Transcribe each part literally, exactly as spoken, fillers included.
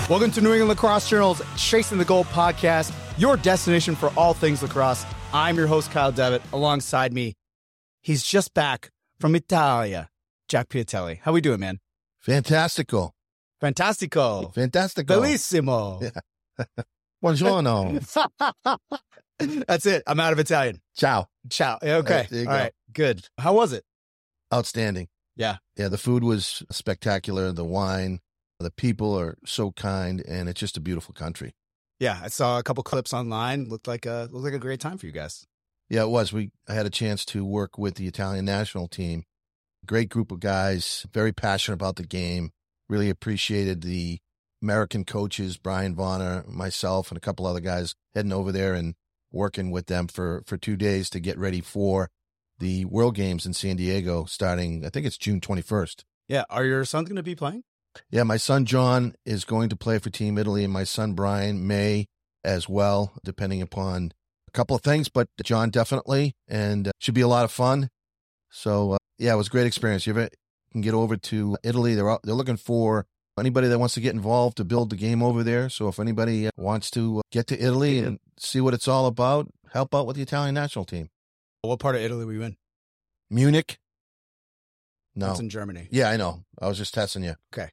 Welcome to New England Lacrosse Journal's Chasing the Gold podcast, your destination for all things lacrosse. I'm your host, Kyle Devitt. Alongside me, he's just back from Italia, Jack Piatelli. How we doing, man? Fantastico. Fantastico. Fantastico. Bellissimo. Yeah. Buongiorno. That's it. I'm out of Italian. Ciao. Ciao. Okay. There you All go. right. Good. How was it? Outstanding. Yeah. Yeah, the food was spectacular. The wine, the people are so kind, and it's just a beautiful country. Yeah. I saw a couple clips online. Looked like a, looked like a great time for you guys. Yeah, it was. We I had a chance to work with the Italian national team. Great group of guys, very passionate about the game. Really appreciated the American coaches, Brian Vonner, myself, and a couple other guys heading over there and working with them for, for two days to get ready for the World Games in San Diego starting, I think it's June twenty-first. Yeah. Are your sons going to be playing? Yeah, my son John is going to play for Team Italy, and my son Brian may as well, depending upon a couple of things, but John definitely, and uh, should be a lot of fun. So, uh, yeah, it was a great experience. You ever can get over to Italy, they're they're looking for anybody that wants to get involved to build the game over there. So if anybody wants to get to Italy and see what it's all about, help out with the Italian national team. What part of Italy were you in? Munich? No. That's in Germany. Yeah, I know. I was just testing you. Okay.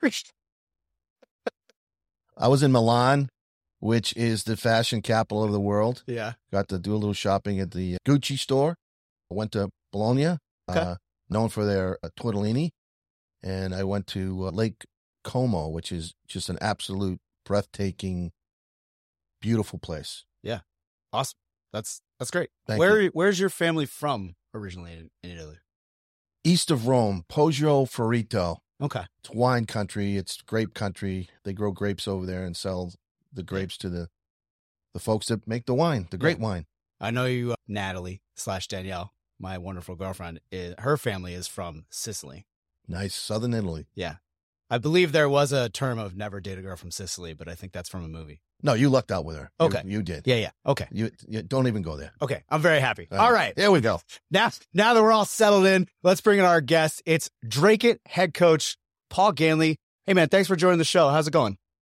I was in Milan, which is the fashion capital of the world. Yeah. Got to do a little shopping at the Gucci store. I went to Bologna, Okay. uh, known for their uh, tortellini. And I went to uh, Lake Como, which is just an absolute breathtaking, beautiful place. Awesome. That's that's great. Thank Where you. Where's your family from originally in, in Italy? East of Rome, Poggio Fiorito. Okay. It's wine country. It's grape country. They grow grapes over there and sell the grapes to the the folks that make the wine, the great Yeah. wine. I know you, uh, Natalie slash Danielle, my wonderful girlfriend. Is, her family is from Sicily. Nice. Southern Italy. Yeah. I believe there was a term of never date a girl from Sicily, but I think that's from a movie. No, you lucked out with her. You- Okay. You, did. Yeah, yeah. Okay. You, you don't even go there. Okay. I'm very happy. Uh, All right. There we go. Now, now that we're all settled in, let's bring in our guest. It's Drake It head coach Paul Ganley. Hey, man, thanks for joining the show. How's it going?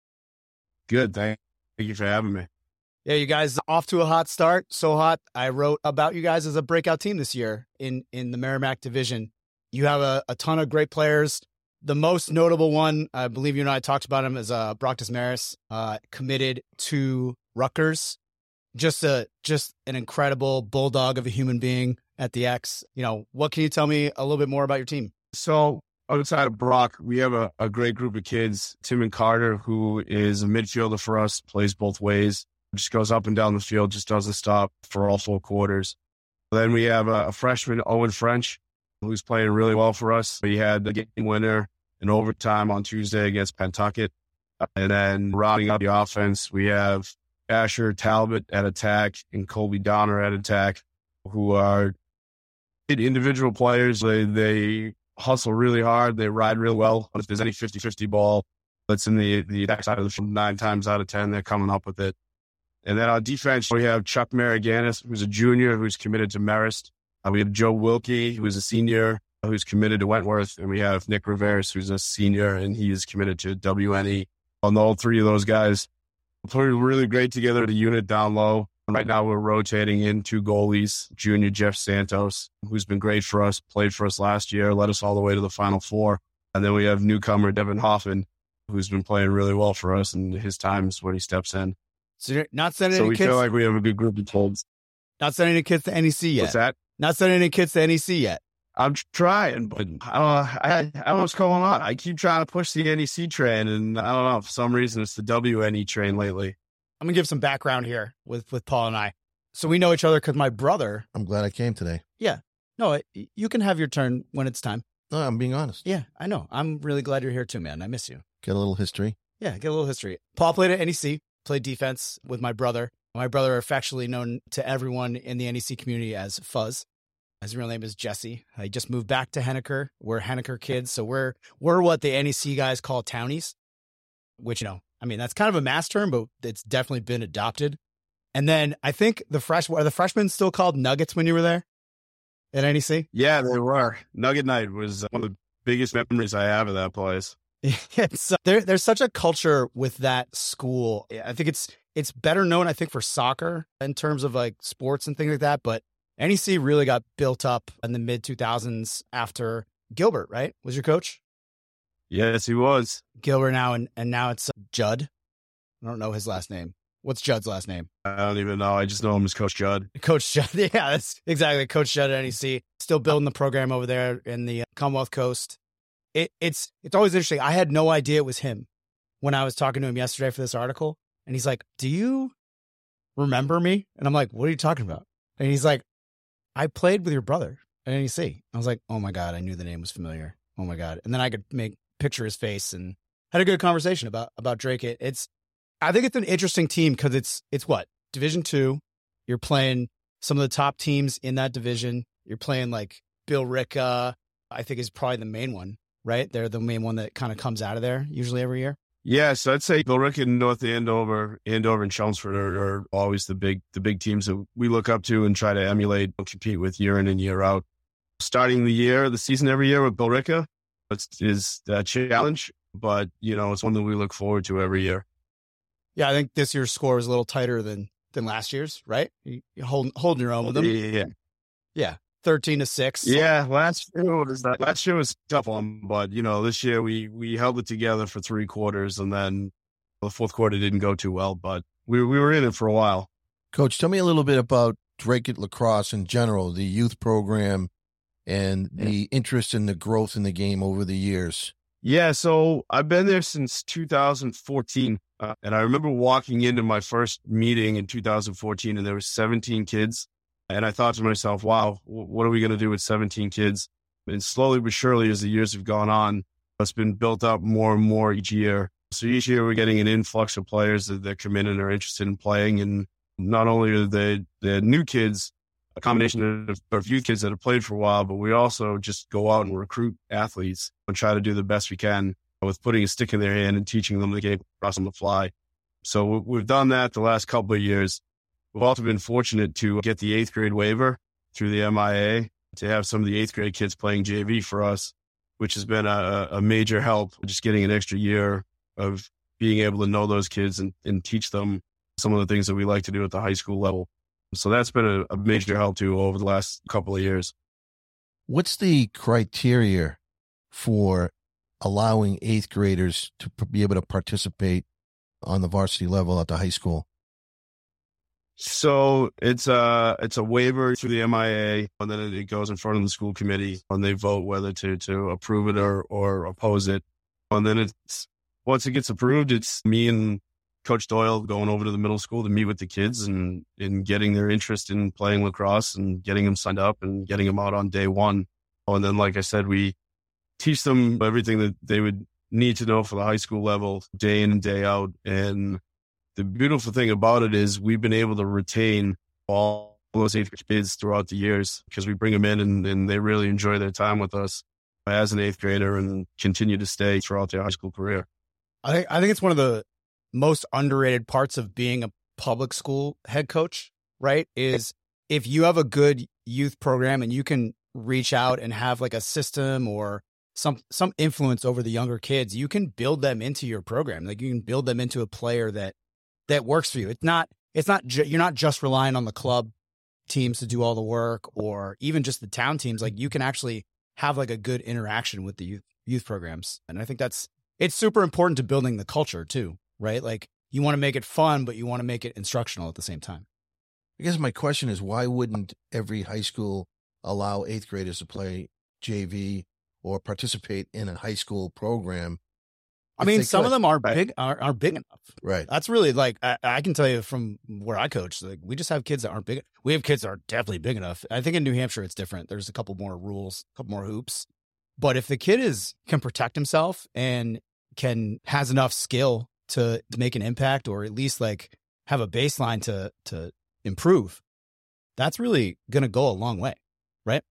Good. Thank you for having me. Yeah, you guys off to a hot start. So hot. I wrote about you guys as a breakout team this year in, in the Merrimack division. You have a, a ton of great players. The most notable one, I believe you and I talked about him, is uh, Brock Desmarais, uh, committed to Rutgers. Just a just an incredible bulldog of a human being at the X. You know, what can you tell me a little bit more about your team? So outside of Brock, we have a, a great group of kids. Tim Carter, who is a midfielder for us, plays both ways, just goes up and down the field, just doesn't stop for all four quarters. Then we have a, a freshman, Owen French, who's playing really well for us. We had the game winner in overtime on Tuesday against Pentucket. And then rounding out the offense, we have Asher Talbot at attack and Colby Donner at attack, who are individual players. They, they hustle really hard. They ride really well. If there's any fifty-fifty ball that's in the, the attack side of the field, nine times out of ten, they're coming up with it. And then on defense, we have Chuck Mariganis, who's a junior, who's committed to Marist. Uh, we have Joe Wilkie, who is a senior, who's committed to Wentworth. And we have Nick Rivers, who's a senior, and he is committed to W N E. On all three of those guys, play really great together, the unit down low. Right now, we're rotating in two goalies, junior Jeff Santos, who's been great for us, played for us last year, led us all the way to the Final Four. And then we have newcomer Devin Hoffman, who's been playing really well for us, and his times when he steps in. So you're not sending So any we kids. feel like we have a good group of kids. Not sending any kids to N E C yet. What's that? Not sending any kids to N E C yet. I'm trying, but I don't know. I, I don't know what's going on. I keep trying to push the N E C train, and I don't know. For some reason, it's the W N E train lately. I'm gonna give some background here with with Paul and I. So we know each other because my brother. I'm glad I came today. No, it, you can have your turn when it's time. No, I'm being honest. Yeah, I know. I'm really glad you're here too, man. I miss you. Get a little history. Yeah, get a little history. Paul played at N E C, played defense with my brother. My brother, affectionately known to everyone in the N E C community as Fuzz. His real name is Jesse. He just moved back to Henniker. We're Henniker kids, so we're we're what the N E C guys call townies, which, you know, I mean, that's kind of a mass term, but it's definitely been adopted. And then I think the fresh are the freshmen still called Nuggets when you were there at N E C? Yeah, they were. Nugget Night was one of the biggest memories I have of that place. It's uh, there, there's such a culture with that school. I think it's it's better known, I think, for soccer in terms of like sports and things like that. But N E C really got built up in the mid two thousands after Gilbert, right? Was your coach? Yes, he was. Gilbert now, and, and now it's Judd. I don't know his last name. What's Judd's last name? I don't even know. I just know him as Coach Judd. Coach Judd. Yeah, that's exactly. Coach Judd at N E C. Still building the program over there in the Commonwealth Coast. It, it's it's always interesting. I had no idea it was him when I was talking to him yesterday for this article. And he's like, do you remember me? And I'm like, what are you talking about? And he's like, I played with your brother at N E C. I was like, oh my God, I knew the name was familiar. Oh my God. And then I could make picture his face and had a good conversation about about Drake. It, it's I think it's an interesting team because it's it's what? Division two. You're playing some of the top teams in that division. You're playing like Billerica, I think is probably the main one, right? They're the main one that kind of comes out of there usually every year. Yes, I'd say Billerica, North Andover, Andover, and Chelmsford are, are always the big the big teams that we look up to and try to emulate and compete with year in and year out. Starting the year, the season every year with Billerica is a challenge, but you know it's one that we look forward to every year. Yeah, I think this year's score was a little tighter than than last year's, right? You, you hold, holding your own with them. Yeah, yeah, thirteen to six. Yeah, last year was last year was a tough one, but you know this year we we held it together for three quarters, and then the fourth quarter didn't go too well, but we we were in it for a while. Coach, tell me a little bit about Drake Lacrosse in general, the youth program, and the yeah. interest in the growth in the game over the years. Yeah, so I've been there since two thousand fourteen. Uh, and I remember walking into my first meeting in two thousand fourteen, and there were seventeen kids. And I thought to myself, wow, what are we going to do with seventeen kids? And slowly but surely, as the years have gone on, it's been built up more and more each year. So each year we're getting an influx of players that, that come in and are interested in playing. And not only are they the new kids, a combination of, of youth kids that have played for a while, but we also just go out and recruit athletes and try to do the best we can with putting a stick in their hand and teaching them the game across on the fly. So we've done that the last couple of years. We've also been fortunate to get the eighth grade waiver through the M I A to have some of the eighth grade kids playing J V for us, which has been a, a major help, just getting an extra year of being able to know those kids and, and teach them some of the things that we like to do at the high school level. So that's been a, a major help too over the last couple of years. What's the criteria for allowing eighth graders to be able to participate on the varsity level at the high school? So it's a, it's a waiver through the M I A, and then it goes in front of the school committee, and they vote whether to, to approve it or, or oppose it. And then it's, once it gets approved, it's me and Coach Doyle going over to the middle school to meet with the kids and, and getting their interest in playing lacrosse and getting them signed up and getting them out on day one. And then, like I said, we teach them everything that they would need to know for the high school level day in and day out. And the beautiful thing about it is we've been able to retain all those eighth grade kids throughout the years because we bring them in and, and they really enjoy their time with us as an eighth grader and continue to stay throughout their high school career. I think, I think it's one of the most underrated parts of being a public school head coach, right? Is if you have a good youth program and you can reach out and have like a system or some some influence over the younger kids, you can build them into your program. Like you can build them into a player that that works for you. It's not it's not ju- you're not just relying on the club teams to do all the work or even just the town teams. Like you can actually have like a good interaction with the youth youth programs. And I think that's it's super important to building the culture too, right? Like you want to make it fun, but you want to make it instructional at the same time. I guess my question is, why wouldn't every high school allow eighth graders to play J V or participate in a high school program? I mean, some could. of them are big, are, are big enough. Right. That's really like, I, I can tell you from where I coach, like we just have kids that aren't big. We have kids that are definitely big enough. I think in New Hampshire, it's different. There's a couple more rules, a couple more hoops, but if the kid is, can protect himself and can, has enough skill to, to make an impact or at least like have a baseline to, to improve, that's really going to go a long way. Right.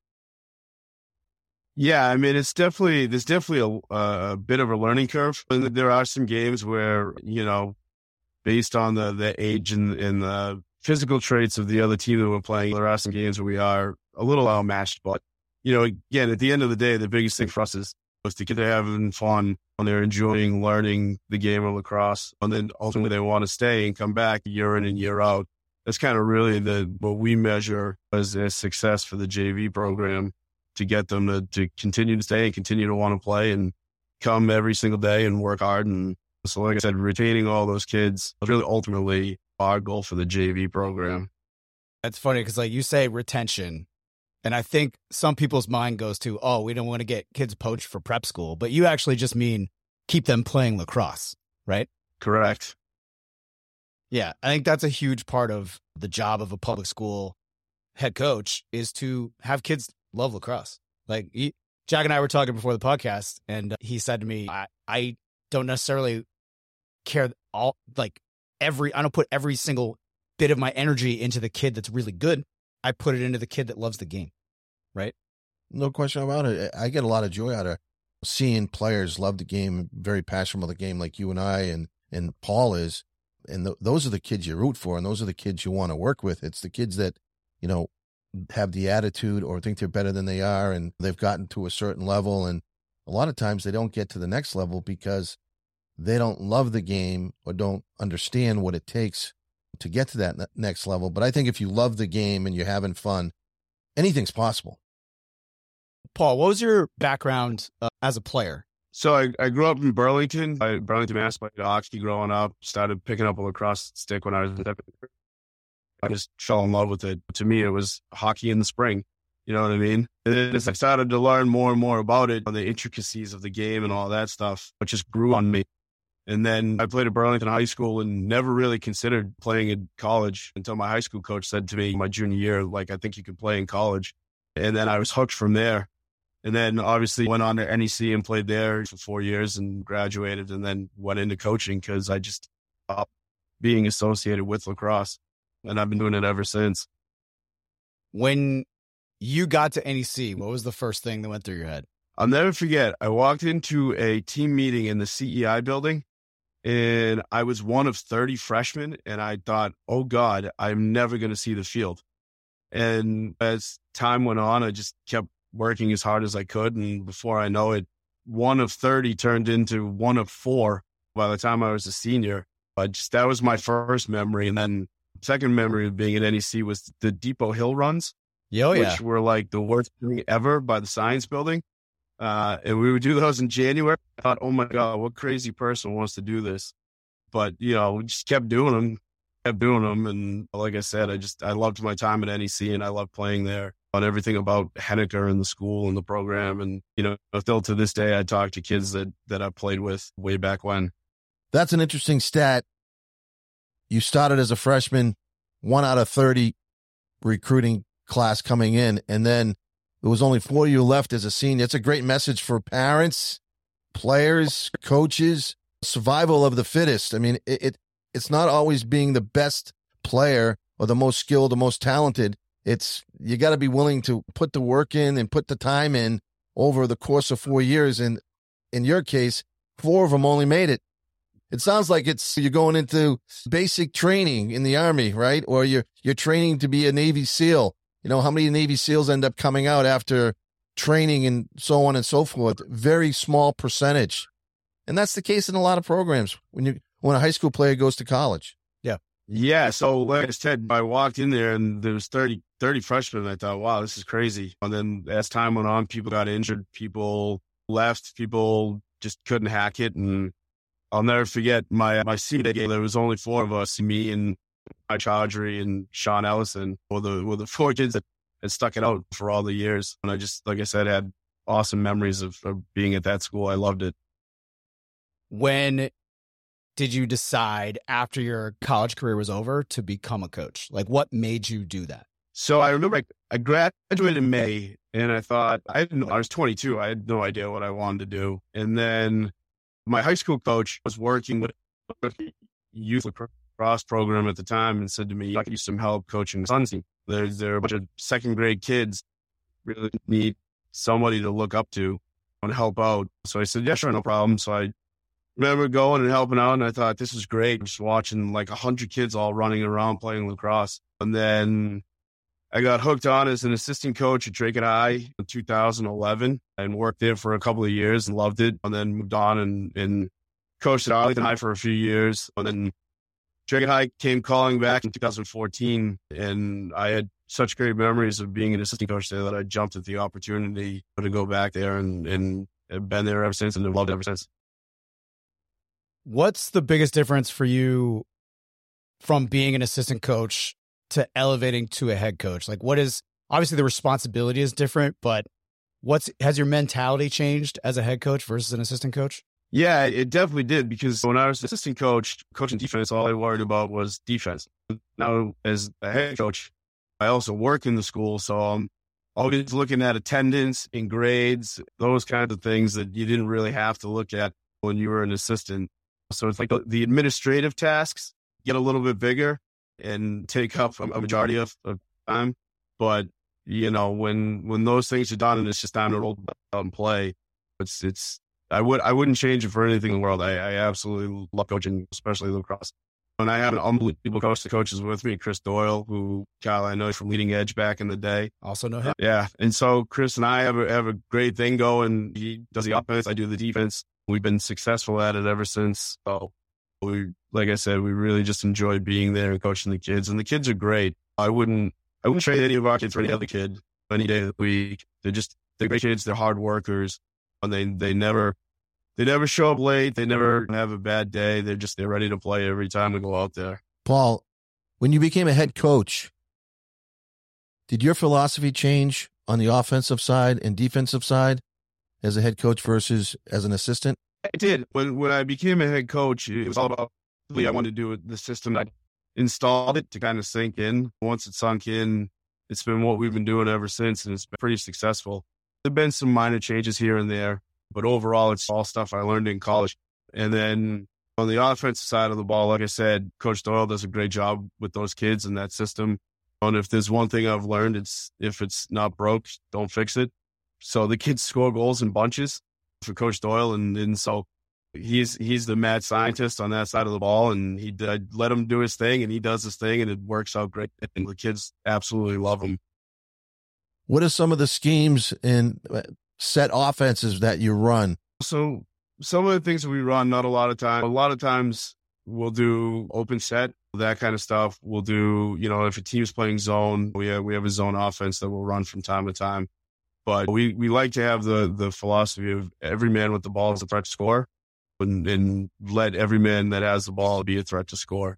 Yeah, I mean, it's definitely, there's definitely a, a bit of a learning curve. And there are some games where, you know, based on the, the age and, and the physical traits of the other team that we're playing, there are some games where we are a little outmatched. But, you know, again, at the end of the day, the biggest thing for us is If the kids are having fun and they're enjoying learning the game of lacrosse, and then ultimately they want to stay and come back year in and year out, that's kind of really the what we measure as a success for the J V program, to get them to, to continue to stay and continue to want to play and come every single day and work hard. And so, like I said, retaining all those kids is really ultimately our goal for the J V program. That's funny because, like, you say retention, and I think some people's mind goes to, oh, we don't want to get kids poached for prep school, but you actually just mean keep them playing lacrosse, right? Correct. Yeah, I think that's a huge part of the job of a public school head coach, is to have kids love lacrosse. Like, he, Jack and I were talking before the podcast, and he said to me, I, I don't necessarily care all, like, every, I don't put every single bit of my energy into the kid that's really good. I put it into the kid that loves the game, right? No question about it. I get a lot of joy out of seeing players love the game, very passionate about the game, like you and I and, and Paul is. And th- those are the kids you root for, and those are the kids you want to work with. It's the kids that, you know, have the attitude or think they're better than they are, and they've gotten to a certain level. And a lot of times they don't get to the next level because they don't love the game or don't understand what it takes to get to that ne- next level. But I think if you love the game and you're having fun, anything's possible. Paul, what was your background uh, as a player? So I, I grew up in Burlington. I Burlington, Mass. Played hockey growing up. Started picking up a lacrosse stick when I was in seventh grade. I just fell in love with it. To me, it was hockey in the spring. You know what I mean? And then as I started to learn more and more about it, the intricacies of the game and all that stuff, it just grew on me. And then I played at Burlington High School and never really considered playing in college until my high school coach said to me my junior year, like, I think you can play in college. And then I was hooked from there. And then obviously went on to N E C and played there for four years and graduated, and then went into coaching because I just stopped being associated with lacrosse. And I've been doing it ever since. When you got to N E C, what was the first thing that went through your head? I'll never forget. I walked into a team meeting in the C E I building, and I was one of thirty freshmen. And I thought, oh God, I'm never going to see the field. And as time went on, I just kept working as hard as I could. And before I know it, one of thirty turned into one of four by the time I was a senior. But just, that was my first memory. And then second memory of being at N E C was the Depot Hill runs, Oh, yeah. which were like the worst thing ever by the science building. Uh, and we would do those in January. I thought, oh my God, what crazy person wants to do this? But, you know, we just kept doing them, kept doing them. And like I said, I just, I loved my time at N E C and I loved playing there. On everything about Henniker and the school and the program. And, you know, still to this day, I talk to kids that, that I played with way back when. That's an interesting stat. You started as a freshman, one out of thirty recruiting class coming in, and then there was only four of you left as a senior. It's a great message for parents, players, coaches, survival of the fittest. I mean, it, it it's not always being the best player or the most skilled, the most talented. It's, you got to be willing to put the work in and put the time in over the course of four years. And in your case, four of them only made it. It sounds like it's, you're going into basic training in the Army, right? Or you're, you're training to be a Navy SEAL. You know, how many Navy SEALs end up coming out after training and so on and so forth? Very small percentage. And that's the case in a lot of programs when you, when a high school player goes to college. Yeah. So like I said, I walked in there and there was thirty, thirty freshmen. And I thought, wow, this is crazy. And then as time went on, people got injured, people left, people just couldn't hack it. And I'll never forget my, my senior game. There was only four of us, me and Mike Chaudhry and Sean Ellison were the, were the four kids that had stuck it out for all the years. And I just, like I said, had awesome memories of, of being at that school. I loved it. When did you decide after your college career was over to become a coach? Like, what made you do that? So I remember I, I graduated in May and I thought, I didn't know, I was twenty-two. I had no idea what I wanted to do. And then my high school coach was working with a youth lacrosse program at the time and said to me, I could use some help coaching the Suns team. There's, there are a bunch of second grade kids really need somebody to look up to and help out. So I said, yeah, sure, no problem. So I remember going and helping out, and I thought, this is great. Just watching like a hundred kids all running around playing lacrosse. And then I got hooked on as an assistant coach at Drake and High in two thousand eleven and worked there for a couple of years and loved it. And then moved on and, and coached at Arlington High for a few years. And then Drake and High came calling back in two thousand fourteen. And I had such great memories of being an assistant coach there that I jumped at the opportunity to go back there and, and have been there ever since and have loved it ever since. What's the biggest difference for you from being an assistant coach to elevating to a head coach? Like, what is, obviously the responsibility is different, but what's, has your mentality changed as a head coach versus an assistant coach? Yeah, it definitely did, because when I was assistant coach, coaching defense, all I worried about was defense. Now, as a head coach, I also work in the school, so I'm always looking at attendance and grades, those kinds of things that you didn't really have to look at when you were an assistant. So it's like the administrative tasks get a little bit bigger and take up a majority of, of time. But, you know, when when those things are done and it's just time to roll out and play, it's, it's, I would, I wouldn't change it for anything in the world. I, I absolutely love coaching, especially lacrosse. And I have an unbelievable coach that coaches with me, Chris Doyle, who Kyle, I know from Leading Edge back in the day. Also know him. Yeah. And so Chris and I have a, have a great thing going. He does the offense. I do the defense. We've been successful at it ever since. So we, like I said, we really just enjoy being there and coaching the kids. And the kids are great. I wouldn't, I wouldn't trade any of our kids for any other kid any day of the week. They're just, they're great kids. They're hard workers. And they, they never, they never show up late. They never have a bad day. They're just, they're ready to play every time we go out there. Paul, when you became a head coach, did your philosophy change on the offensive side and defensive side as a head coach versus as an assistant? I did. When when I became a head coach, it was all about, I wanted to do the system. I installed it to kind of sink in. Once it sunk in, it's been what we've been doing ever since, and it's been pretty successful. There have been some minor changes here and there, but overall, it's all stuff I learned in college. And then on the offensive side of the ball, like I said, Coach Doyle does a great job with those kids in that system. And if there's one thing I've learned, it's if it's not broke, don't fix it. So the kids score goals in bunches for Coach Doyle. And, and so he's he's the mad scientist on that side of the ball. And he I let him do his thing, and he does his thing, and it works out great. And the kids absolutely love him. What are some of the schemes and set offenses that you run? So some of the things that we run, not a lot of time. A lot of times we'll do open set, that kind of stuff. We'll do, you know, if a team's playing zone, we have, we have a zone offense that we'll run from time to time. But we, we like to have the the philosophy of every man with the ball is a threat to score, and, and let every man that has the ball be a threat to score.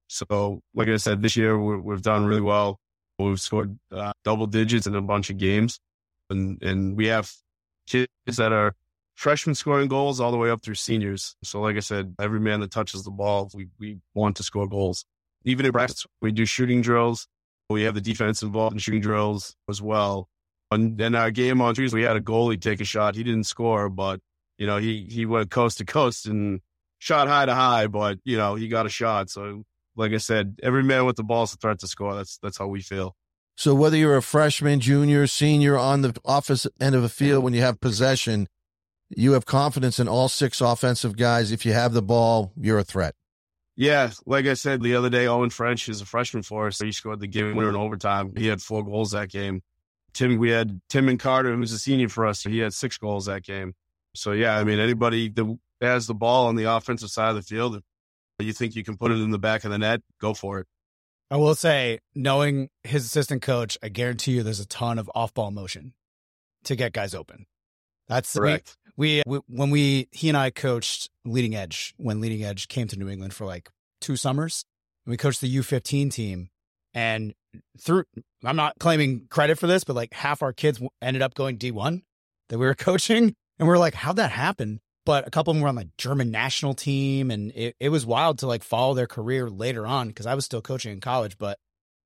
So, like I said, this year we're, we've done really well. We've scored uh, double digits in a bunch of games, and and we have kids that are freshmen scoring goals all the way up through seniors. So, like I said, every man that touches the ball, we we want to score goals. Even in practice, we do shooting drills. We have the defense involved in shooting drills as well. And in our game on Tuesday, we had a goalie take a shot. He didn't score, but, you know, he, he went coast to coast and shot high to high, but, you know, he got a shot. So, like I said, every man with the ball is a threat to score. That's that's how we feel. So whether you're a freshman, junior, senior on the offensive end of the field, when you have possession, you have confidence in all six offensive guys. If you have the ball, you're a threat. Yeah, like I said the other day, Owen French is a freshman for us. So he scored the game winner in overtime. He had four goals that game. Tim, we had Timon Carter, who's a senior for us. So he had six goals that game. So, yeah, I mean, anybody that has the ball on the offensive side of the field, if you think you can put it in the back of the net, go for it. I will say, knowing his assistant coach, I guarantee you there's a ton of off-ball motion to get guys open. That's correct. We, we, when we, he and I coached Leading Edge, when Leading Edge came to New England for like two summers, we coached the U fifteen team. And through, I'm not claiming credit for this, but like half our kids ended up going D one that we were coaching. And we we're like, how'd that happen? But a couple of them were on like German national team. And it, it was wild to like follow their career later on, because I was still coaching in college. But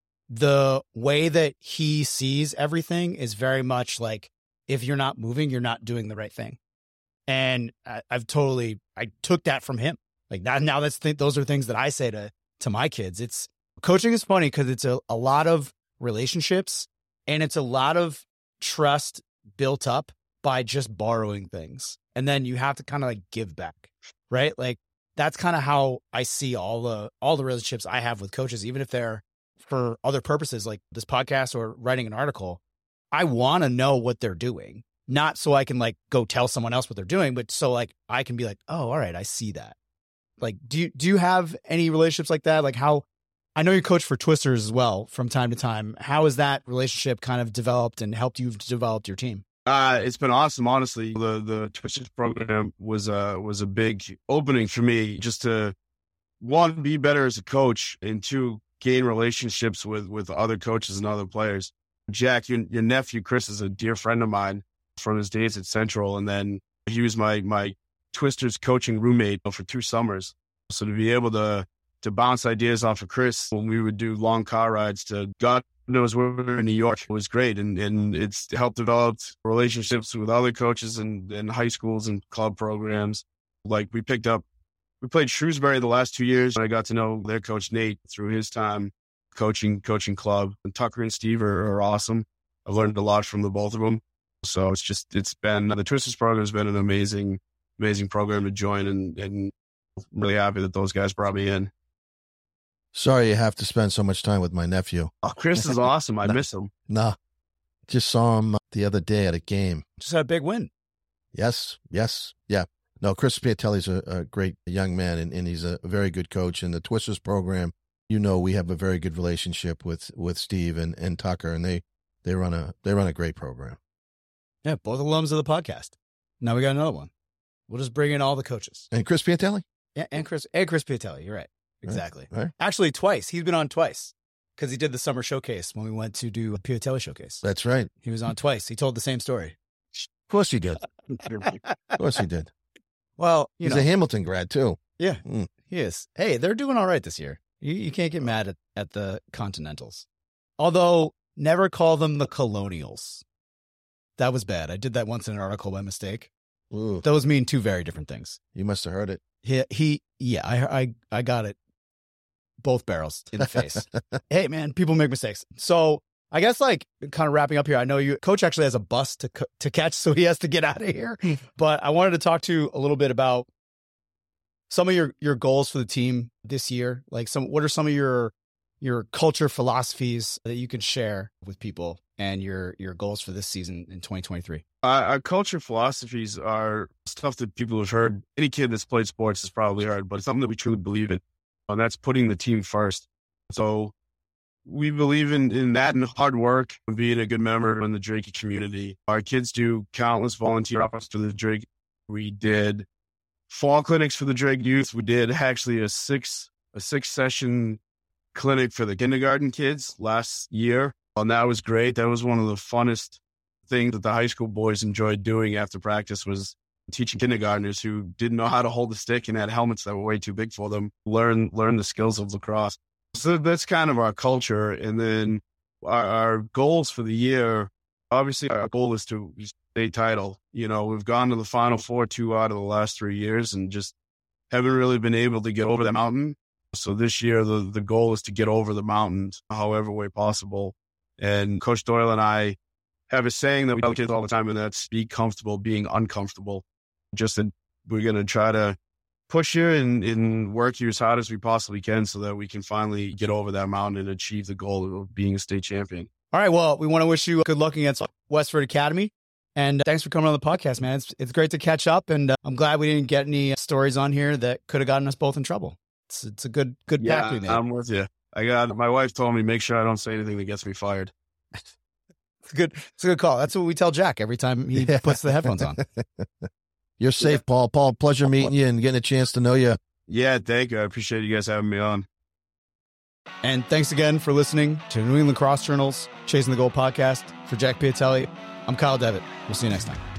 the way that he sees everything is very much like, if you're not moving, you're not doing the right thing. And I, I've totally, I took that from him. Like that, now that's, th- those are things that I say to, to my kids. It's, coaching is funny because it's a, a lot of relationships, and it's a lot of trust built up by just borrowing things. And then you have to kind of like give back, right? Like that's kind of how I see all the, all the relationships I have with coaches, even if they're for other purposes like this podcast or writing an article, I want to know what they're doing. Not so I can like go tell someone else what they're doing, but so like I can be like, oh, all right, I see that. Like, do you, do you have any relationships like that? Like how, I know you coach for Twisters as well from time to time. How has that relationship kind of developed and helped you develop your team? Uh, it's been awesome, honestly. The the Twisters program was a, was a big opening for me just to, one, be better as a coach, and two, gain relationships with, with other coaches and other players. Jack, your, your nephew, Chris, is a dear friend of mine from his days at Central. And then he was my, my Twisters coaching roommate for two summers. So to be able to, to bounce ideas off of Chris when we would do long car rides to God knows where in New York was great. And, and it's helped develop relationships with other coaches and, and high schools and club programs. Like we picked up, we played Shrewsbury the last two years. And I got to know their coach, Nate, through his time coaching, coaching club. And Tucker and Steve are, are awesome. I've learned a lot from the both of them. So it's just, it's been, the Twisters program has been an amazing, amazing program to join, and, and I'm really happy that those guys brought me in. Sorry you have to spend so much time with my nephew. Oh, Chris is awesome. I no, miss him. No, just saw him the other day at a game. Just had a big win. Yes, yes, yeah. No, Chris Piatelli's a, a great young man, and, and he's a very good coach. And the Twisters program, you know, we have a very good relationship with, with Steve and, and Tucker, and they, they run a they run a great program. Yeah, both alums of the podcast. Now we got another one. We'll just bring in all the coaches. And Chris Piatelli? Yeah, and Chris and Chris Piatelli. You're right. Exactly. Right. Right. Actually, twice. He's been on twice because he did the summer showcase when we went to do a Piatelli showcase. That's right. He was on twice. He told the same story. Of course he did. Of course he did. Well, you he's know, a Hamilton grad too. Yeah, mm. he is. Hey, they're doing all right this year. You, you can't get mad at, at the Continentals. Although, never call them the Colonials. That was bad. I did that once in an article by mistake. Ooh. Those mean two very different things. You must have heard it. He, he yeah, I, I, I got it. Both barrels in the face. Hey, man, people make mistakes. So I guess like kind of wrapping up here, I know you coach actually has a bus to to catch, so he has to get out of here. But I wanted to talk to you a little bit about some of your, your goals for the team this year. Like some, what are some of your, your culture philosophies that you can share with people, and your, your goals for this season in twenty twenty-three? Uh, our culture philosophies are stuff that people have heard. Any kid that's played sports has probably heard, but it's something that we truly believe in. And that's putting the team first. So we believe in, in that and hard work and being a good member in the Drake community. Our kids do countless volunteer efforts for the Drake. We did fall clinics for the Drake youth. We did actually a six, a six session clinic for the kindergarten kids last year. And that was great. That was one of the funnest things that the high school boys enjoyed doing after practice, was teaching kindergartners who didn't know how to hold a stick and had helmets that were way too big for them, learn learn the skills of lacrosse. So that's kind of our culture. And then our, our goals for the year, obviously our goal is to state title. You know, we've gone to the Final Four two out of the last three years and just haven't really been able to get over the mountain. So this year, the, the goal is to get over the mountain however way possible. And Coach Doyle and I have a saying that we tell kids all the time, and that's be comfortable being uncomfortable. Just that we're going to try to push you and, and work you as hard as we possibly can so that we can finally get over that mountain and achieve the goal of being a state champion. All right. Well, we want to wish you good luck against Westford Academy. And thanks for coming on the podcast, man. It's, it's great to catch up. And uh, I'm glad we didn't get any stories on here that could have gotten us both in trouble. It's, it's a good, good yeah, pack we made. I'm with you. I got, my wife told me, make sure I don't say anything that gets me fired. It's a good, it's a good call. That's what we tell Jack every time he yeah. puts the headphones on. You're safe, yeah. Paul. Paul, pleasure meeting you and getting a chance to know you. Yeah, thank you. I appreciate you guys having me on. And thanks again for listening to New England Lacrosse Journal's Chasing the Goal podcast. For Jack Piatelli, I'm Kyle Devitt. We'll see you next time.